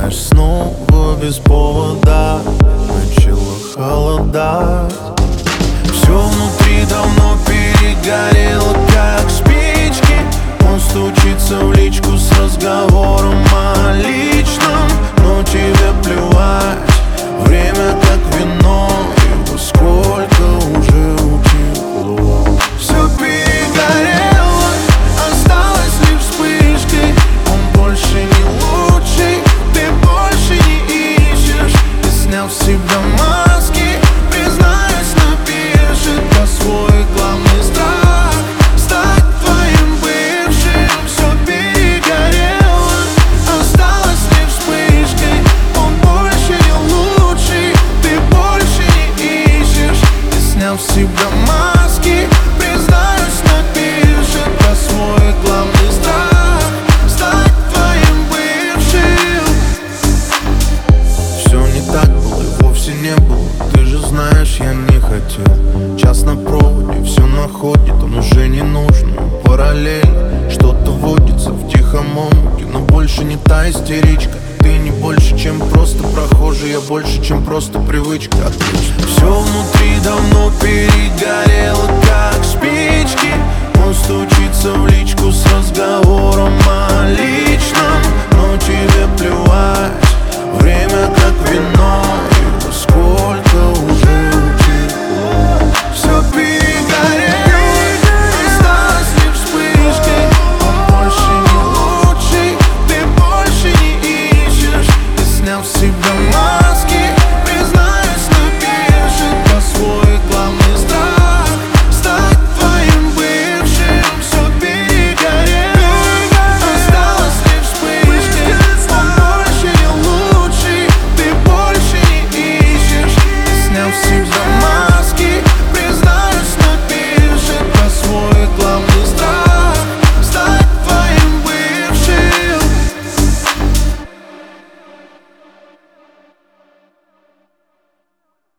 Знаешь, снова без повода начало холодать. Все внутри давно перегорело, как спички. Он стучится в личку с разговором о личном, но тебе плевать. Время как вино, его сколько уже утекло. Все перегорело, осталось лишь вспышкой. Он больше не лучший, ты больше не ищешь. Ты снял с себя маски, признаюсь, напишет про свой главный страх стать твоим бывшим. Все перегорело, осталось лишь вспышкой. Он больше не лучший, ты больше не ищешь. Ты снял с себя маски, признаюсь, напишет про свой главный страх стать твоим бывшим. Все не так было и вовсе не было, ты же знаешь, я не хотел. Час на проводе, все находит, он уже не нужен. Параллельно что-то водится в тихом омуте, но больше не та истеричка. Ты не больше, чем просто прохожий, я больше, чем просто привычка. Отлично. Все внутри давно перегорело, как спички. Он стучится в личку с разговором о личном, но тебе плевать.